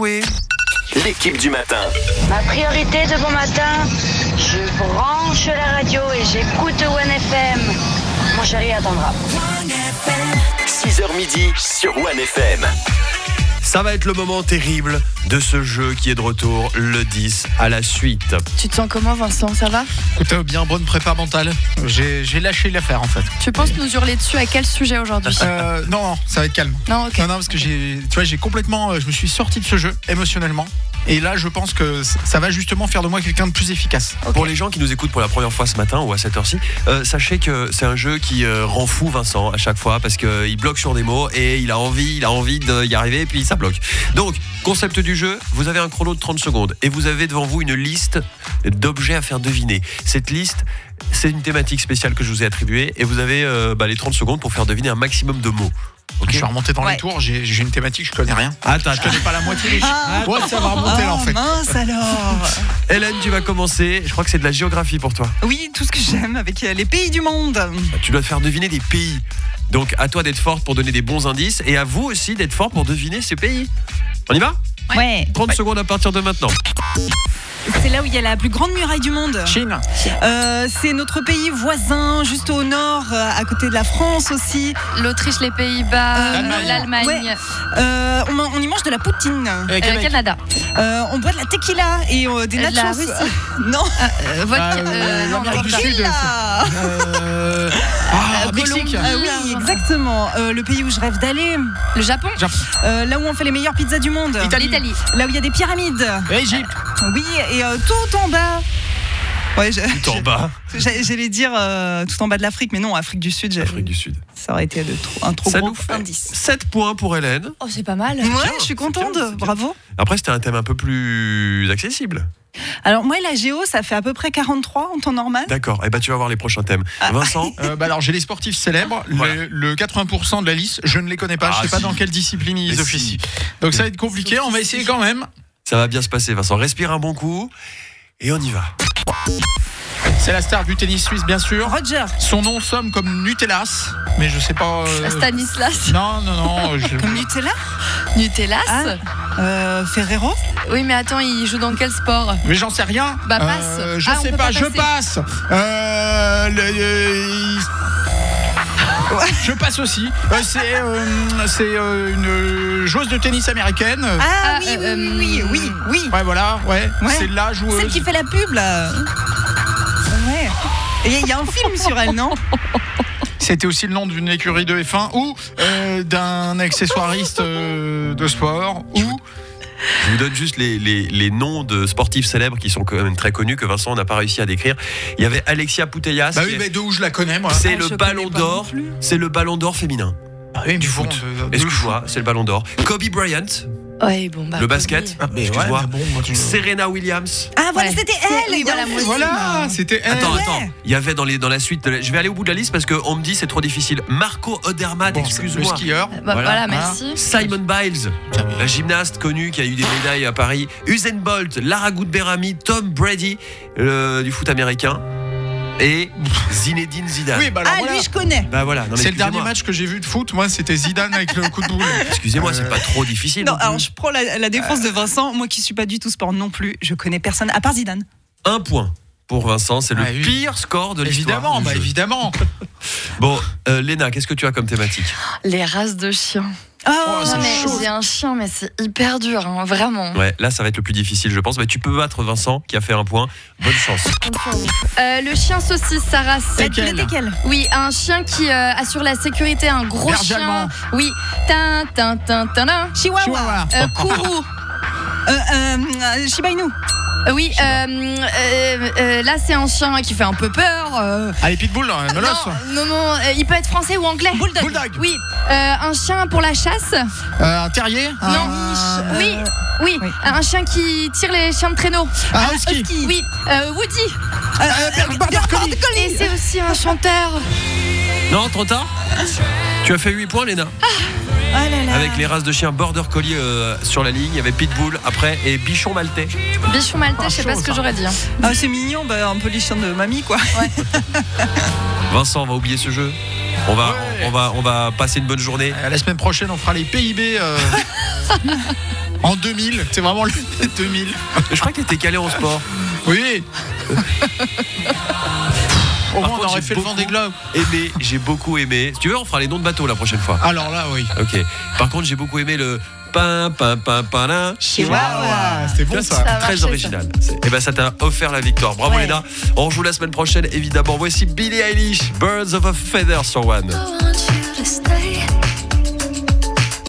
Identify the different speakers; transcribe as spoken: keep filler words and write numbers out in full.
Speaker 1: jouer.
Speaker 2: L'équipe du matin.
Speaker 3: Ma priorité de bon matin, je branche la radio et j'écoute One F M. Mon chéri attendra.
Speaker 2: six heures midi sur One F M.
Speaker 1: Ça va être le moment terrible de ce jeu qui est de retour le dix à la suite.
Speaker 4: Tu te sens comment, Vincent? Ça va?
Speaker 5: Écoute, bien bonne prépa mentale. J'ai, j'ai lâché l'affaire en fait.
Speaker 4: Tu penses nous hurler dessus à quel sujet aujourd'hui?
Speaker 5: euh, Non, non, ça va être calme.
Speaker 4: Non, ok.
Speaker 5: Non, non, parce que j'ai, tu vois, j'ai complètement, je me suis sorti de ce jeu émotionnellement. Et là, je pense que ça va justement faire de moi quelqu'un de plus efficace.
Speaker 1: Okay. Pour les gens qui nous écoutent pour la première fois ce matin ou à cette heure-ci, euh, sachez que c'est un jeu qui euh, rend fou Vincent à chaque fois parce qu'il bloque sur des mots et il a envie, il a envie d'y arriver et puis ça bloque. Donc, concept du jeu, vous avez un chrono de trente secondes et vous avez devant vous une liste d'objets à faire deviner. Cette liste, c'est une thématique spéciale que je vous ai attribuée et vous avez euh, bah, les trente secondes pour faire deviner un maximum de mots.
Speaker 5: Okay. Je suis remonté dans
Speaker 4: ouais.
Speaker 5: les tours, j'ai, j'ai une thématique, je connais rien.
Speaker 1: Attends,
Speaker 5: je connais pas la moitié des
Speaker 4: ah,
Speaker 5: ouais, ça va remonter
Speaker 4: oh,
Speaker 5: là en fait.
Speaker 4: Mince alors.
Speaker 1: Hélène, tu vas commencer. Je crois que c'est de la géographie pour toi.
Speaker 6: Oui, tout ce que j'aime avec les pays du monde.
Speaker 1: Tu dois te faire deviner des pays. Donc à toi d'être forte pour donner des bons indices et à vous aussi d'être fort pour deviner ces pays. On y va ?
Speaker 6: Ouais.
Speaker 1: trente
Speaker 6: ouais.
Speaker 1: secondes à partir de maintenant.
Speaker 6: C'est là où il y a la plus grande muraille du monde.
Speaker 5: Chine.
Speaker 6: Euh, c'est notre pays voisin, juste au nord, à côté de la France aussi.
Speaker 4: L'Autriche, les Pays-Bas,
Speaker 6: Euh,
Speaker 4: l'Allemagne. l'Allemagne.
Speaker 6: Ouais. Euh, on, on y mange de la poutine.
Speaker 5: Et
Speaker 4: Euh, le Canada.
Speaker 6: Euh, on boit de la tequila et euh, des
Speaker 4: Euh, de la
Speaker 6: nachos.
Speaker 4: Russie.
Speaker 6: Non.
Speaker 4: Euh, vodka.
Speaker 5: Ah,
Speaker 4: euh, non,
Speaker 5: l'Amérique
Speaker 4: non,
Speaker 5: du
Speaker 4: pas.
Speaker 5: Sud.
Speaker 6: Tequila.
Speaker 5: Euh... Ah,
Speaker 4: Euh,
Speaker 5: Mexique.
Speaker 4: Colombie.
Speaker 6: Ah oui, exactement. Euh, le pays où je rêve d'aller.
Speaker 4: Le Japon.
Speaker 6: Euh, là où on fait les meilleures pizzas du monde.
Speaker 5: Italie.
Speaker 4: L'Italie.
Speaker 6: Là où il y a des pyramides.
Speaker 5: Égypte.
Speaker 6: Oui, et euh, tout en bas. Ouais, je-
Speaker 1: Tout en bas.
Speaker 6: J'ai- J'allais dire euh, tout en bas de l'Afrique, mais non, Afrique du Sud. j'ai-
Speaker 1: Afrique du Sud.
Speaker 6: Ça aurait été de trop, un trop
Speaker 1: Ça
Speaker 6: gros
Speaker 1: nous fait
Speaker 6: indice.
Speaker 1: sept points pour Hélène.
Speaker 4: Oh, c'est pas mal.
Speaker 6: Ouais, je suis
Speaker 1: c'est
Speaker 6: contente,
Speaker 1: bien, c'est bien.
Speaker 6: bravo.
Speaker 1: Après, c'était un thème un peu plus accessible.
Speaker 6: Alors moi, la géo, ça fait à peu près quarante-trois en temps normal.
Speaker 1: D'accord. Et eh ben, tu vas voir les prochains thèmes. Vincent.
Speaker 5: Euh, bah alors j'ai les sportifs célèbres,
Speaker 1: Voilà.
Speaker 5: le, le quatre-vingts pour cent de la liste, je ne les connais pas,
Speaker 1: Ah,
Speaker 5: je sais pas
Speaker 1: si.
Speaker 5: dans quelle discipline
Speaker 1: Mais
Speaker 5: ils
Speaker 1: si.
Speaker 5: officient. Donc ça va être compliqué, on va essayer quand même.
Speaker 1: Ça va bien se passer, Vincent. Respire un bon coup. Et on y va.
Speaker 5: C'est la star du tennis suisse bien sûr.
Speaker 6: Roger,
Speaker 5: Son nom somme comme Nutellas, mais je sais pas. euh,
Speaker 4: Stanislas.
Speaker 5: Non non non. Je...
Speaker 6: comme Nutella.
Speaker 4: Nutellas.
Speaker 6: Ah. Euh, Ferrero.
Speaker 4: Oui, mais attends, il joue dans quel sport?
Speaker 5: Mais j'en sais rien.
Speaker 4: Bah, passe.
Speaker 5: Euh, je
Speaker 4: Ah, on
Speaker 5: sais
Speaker 4: peut
Speaker 5: pas,
Speaker 4: pas
Speaker 5: je
Speaker 4: passer.
Speaker 5: passe. Euh, le- euh, Je passe aussi. Euh, c'est euh, c'est euh, une joueuse de tennis américaine.
Speaker 6: Ah,
Speaker 4: Ah,
Speaker 6: oui,
Speaker 4: euh,
Speaker 6: oui, oui, oui, oui, oui.
Speaker 5: Ouais voilà, ouais.
Speaker 6: Ouais.
Speaker 5: C'est la joueuse.
Speaker 6: Celle qui fait la pub là. Ouais. Et il y a un film sur elle, non?
Speaker 5: C'était aussi le nom d'une écurie de F un ou euh, d'un accessoiriste euh, de sport ou
Speaker 1: Je vous donne juste les, les, les noms de sportifs célèbres qui sont quand même très connus, que Vincent n'a pas réussi à décrire. Il y avait Alexia Putellas.
Speaker 5: bah
Speaker 1: qui
Speaker 5: oui,
Speaker 1: est-
Speaker 5: mais d'où je la connais moi.
Speaker 1: c'est
Speaker 6: Ah,
Speaker 1: le
Speaker 6: je
Speaker 1: ballon
Speaker 6: connais pas
Speaker 1: d'or.
Speaker 6: non plus.
Speaker 1: C'est le ballon d'or féminin.
Speaker 5: Ah oui,
Speaker 1: Du
Speaker 5: mais bon,
Speaker 1: foot.
Speaker 5: de- de
Speaker 1: Excuse-moi, c'est le ballon d'or. Kobe Bryant,
Speaker 4: Ouais, bon, bah.
Speaker 1: le basket.
Speaker 5: Ah, mais
Speaker 1: Excuse-moi.
Speaker 5: ouais, mais bon, moi, tu-
Speaker 1: Serena Williams.
Speaker 6: Ah voilà,
Speaker 4: Ouais.
Speaker 6: c'était
Speaker 4: C'est-
Speaker 6: elle.
Speaker 4: oui,
Speaker 6: il y a
Speaker 4: voilà,
Speaker 6: un
Speaker 4: moi
Speaker 6: film.
Speaker 5: Voilà, c'était elle.
Speaker 1: Attends,
Speaker 6: ouais.
Speaker 1: attends. Il y avait dans, les, dans la suite. de la- Je vais aller au bout de la liste parce qu'on me dit c'est trop difficile. Marco Odermatt,
Speaker 5: Bon, le
Speaker 1: excuse-moi.
Speaker 5: skieur.
Speaker 4: Bah,
Speaker 1: Voilà.
Speaker 4: voilà, merci.
Speaker 1: Simon Biles, la gymnaste connue qui a eu des médailles à Paris. Usain Bolt, Lara Goudberami, Tom Brady euh, du foot américain et Zinedine Zidane.
Speaker 5: Oui, bah alors
Speaker 6: Ah,
Speaker 5: voilà.
Speaker 6: lui, je connais.
Speaker 1: Bah voilà. Non, mais
Speaker 5: C'est le dernier
Speaker 1: excusez-moi.
Speaker 5: match que j'ai vu de foot. Moi, c'était Zidane avec le coup de boule.
Speaker 1: Excusez-moi, c'est
Speaker 5: Euh,
Speaker 1: pas trop difficile.
Speaker 6: Non,
Speaker 1: non plus.
Speaker 6: alors je prends la, la défense de Vincent. Moi qui suis pas du tout sport non plus, je connais personne à part Zidane.
Speaker 1: Un point pour Vincent, c'est le
Speaker 5: Ah oui.
Speaker 1: pire score de l'histoire.
Speaker 5: Évidemment,
Speaker 1: du
Speaker 5: bah
Speaker 1: jeu.
Speaker 5: évidemment.
Speaker 1: Bon, euh, Léna, qu'est-ce que tu as comme thématique?
Speaker 4: Les races de chiens.
Speaker 6: Oh,
Speaker 5: c'est
Speaker 4: Non, mais
Speaker 5: chaud.
Speaker 4: j'ai un chien, mais c'est hyper dur, hein, vraiment.
Speaker 1: Ouais, là ça va être le plus difficile, je pense. Mais tu peux battre Vincent qui a fait un point. Bonne chance.
Speaker 4: Euh, le chien saucisse, sa race.
Speaker 5: Lesquels
Speaker 6: Lesquels?
Speaker 4: Oui, un chien qui euh, assure la sécurité, un gros
Speaker 5: Berger
Speaker 4: chien.
Speaker 5: allemand.
Speaker 4: Oui. Tin, tin, tin, tin, tin.
Speaker 6: Chihuahua.
Speaker 5: Chihuahua.
Speaker 4: Euh, Kourou.
Speaker 6: Euh, euh, euh, Shiba Inu.
Speaker 4: Euh, oui, euh, euh, euh, là c'est un chien qui fait un peu peur. euh.
Speaker 5: Allez, Pitbull, hein, Melos.
Speaker 4: Non, non, non, euh, il peut être français ou anglais.
Speaker 6: Bulldog.
Speaker 5: Bulldog.
Speaker 4: Oui, euh, un chien pour la chasse.
Speaker 5: Euh, un terrier.
Speaker 4: Non.
Speaker 5: Un...
Speaker 4: Oui, oui,
Speaker 6: oui.
Speaker 4: un chien qui tire les chiens de traîneau.
Speaker 5: Un husky.
Speaker 4: Oui, euh, Woody.
Speaker 6: Euh,
Speaker 5: Ber- Border Collie.
Speaker 4: Et c'est aussi un chanteur.
Speaker 1: Non, trop tard. Tu as fait huit points, Léna.
Speaker 6: Oh là là.
Speaker 1: Avec les races de chiens Border Collie euh, sur la ligne. Il y avait Pitbull après et Bichon Maltais.
Speaker 4: Bichon maltais, je sais pas
Speaker 5: chaud,
Speaker 4: ce que
Speaker 5: ça.
Speaker 4: j'aurais dit. hein.
Speaker 6: Ah, c'est mignon, bah, un peu les chiens de mamie quoi.
Speaker 1: Vincent, on va oublier ce jeu. On va,
Speaker 5: Ouais.
Speaker 1: on va, on va passer une bonne journée.
Speaker 5: Euh, La semaine prochaine, on fera les P I B. euh, En deux mille, c'est vraiment le deux mille.
Speaker 1: Je crois que t'étais calé en sport.
Speaker 5: Oui. Au moins, on
Speaker 1: contre,
Speaker 5: aurait
Speaker 1: j'ai
Speaker 5: fait le vent des globes.
Speaker 1: Aimé, j'ai beaucoup aimé. Si tu veux, on fera les noms de bateaux la prochaine fois.
Speaker 5: Alors là, oui.
Speaker 1: Ok. Par contre, j'ai beaucoup aimé le pin pin pin pin là.
Speaker 5: Chihuahua. C'était bon ça.
Speaker 4: Ça
Speaker 1: Très
Speaker 4: marchait,
Speaker 1: original. Et ben ça t'a offert la victoire. Bravo
Speaker 4: Ouais.
Speaker 1: Léna. On joue la semaine prochaine évidemment. Voici Billie Eilish, Birds of a Feather sur One.
Speaker 7: I want you to stay.